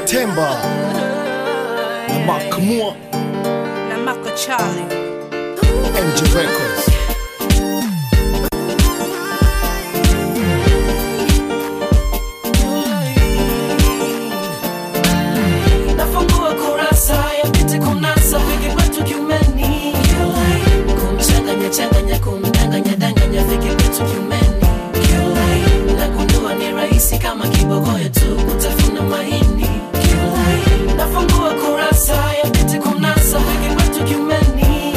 Temba na Makamua na Mako Charlie MG Records. Nafungua kurasa ya pite kunasa wiki kwetu kiumeni, kumchanganya kumdanganya viki kwetu kiumeni, nagundua ni rahisi kama kibogoyo tu kutafuna mahindi. Nafungua kurasa ya pite kunasa wiki kwetu kiumeni,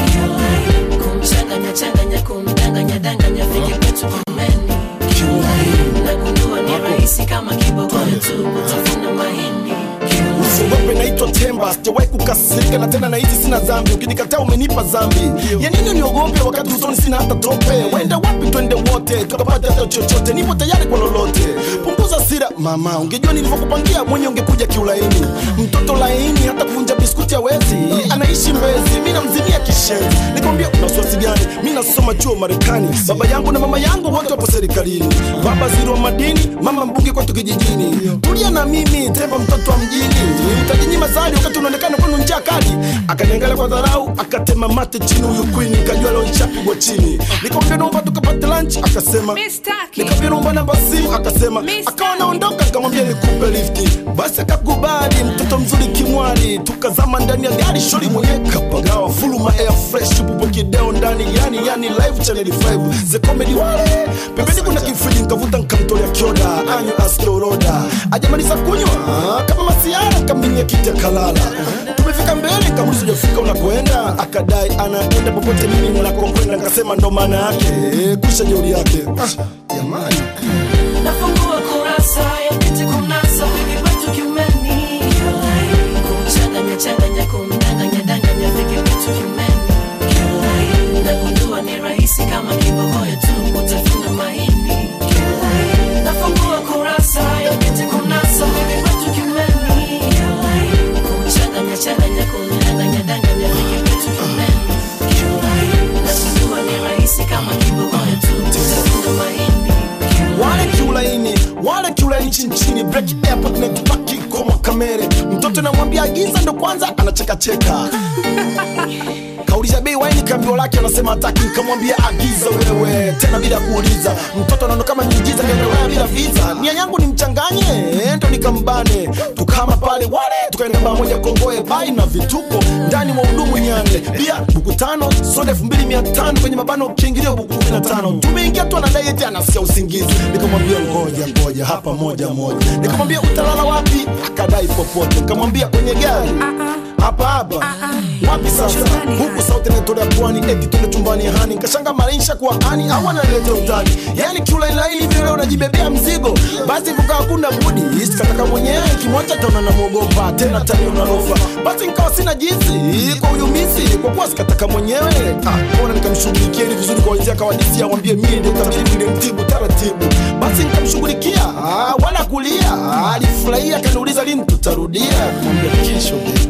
kumchanganya kumdanganya viki kwetu kiumeni, nagundua ni rahisi kama kibogoyo tu kutafuna mahindi. Usiwepe naitwa Temba, sijawahi kukasirika na tena na hizi sina dhambi. Ukinikataa umenipa dhambi. Ya nini niogope wakati usoni sina hata tope? Wenda wapi twende wote, tukapata hata chochote. Nipo tayari kwa lolote. Punguza sira mama, ungejua nilivyokupangia mwenye ungekuja kiulaini. Mtoto laini hata kuvunja biskuti hawezi. Anaishi Mbezi, mimi namzimia kishenzi. Nikamwambia una wasiwasi gani? Mimi nasoma chuo Marekani. Baba yangu na mama yangu wote wapo serikalini. Baba ziro madini, mama mbunge kwetu kijijini. Tulia na mimi, Temba mtoto wa mjini. Utajinyima zali wakati unaonekana kwenu njaa kali. Akaniangalia kwa dharau, akatema mate chini huyu queen, nikajua leo nishapigwa chini. Nikamwambia naomba tukapate lunch, akasema Mistaki. nikamwambia naomba namba simu, akasema akawa naondoka, nikamwambia nikupe lift. Basi akakubali, mtoto mzuri kimwali. Tukazama ndani ya gari, shori mwenye kapagawa full ma air fresh, bubu kideo ndani yani live channel 5 the comedy wale. Pembeni kuna kifriji, nikavuta nikamtolea kioda, anyo askioroda. Ajamaliza kunywa kama masiara, kaminya kiti kalala. Tumefika mbele, kamuliza hujafika unakoenda, akadai anaenda popote mimi ninakokwenda. Nikasema ndo maana yake kusha jeuri yake. Jamani, nafungua kurasa ya pite kunasa wiki kwetu kiumeni, kumchanganya kumdanganya viki kwetu kiumeni, nagundua ni rahisi kama kibogoyo tu kutafuna mahindi. Nafungua kurasa ya pite kunasa wiki kwetu kiumeni, kumchanganya kumdanganya viki kwetu kiumeni, nagundua ni rahisi kama kibogoyo tu kutafuna mahindi. wale kiulaini chini break airport na tupaki koma kamere. Mtoto namwambia agiza, ndo kwanza anacheka. Kauliza bei waini, kambio lake anasema hataki. Nikamwambia agiza wewe, tena bila kuuliza. Mtoto anaona kama miujiza, kaenda bila visa. Nia yangu ni mchanganye, ndo nikambane. Tukama pale wale, tukaenda baa moja Kongoe, bai na vituko ndani mwa hudumu nyane. Bia buku 5, soda 2500 kwenye mabano kiingilio buku 15. Tumeingia tu anadai eti anasikia usingizi. Nikamwambia ngoja hapa moja. Nikamwambia utalala wapi? Akadai popote. Nikamwambia kwenye gari. Hapa wapi sasa? Huku sauti inatoka pwani, eti tuna chumbani hani. Kashanga maisha kwa ani, hawana leta utani. Yani kiulaini hivi leo unajibebea mzigo. Basi vuka hakuna budi, isikataka mwenyewe kimoja taona na muogopa, tena tani unalofa. Basi nikawa sina jinsi, kwa uyumisi, kwa kuwa sikataka mwenyewe. Mbona nikamshughulikia ili vizuri kwa wenzia, kawadisia waambie mimi ndio tabiri ndio mtibu taratibu. Basi nikamshughulikia, wala kulia. Alifurahia, akaniuliza lini tutarudia. Kumwambia kesho.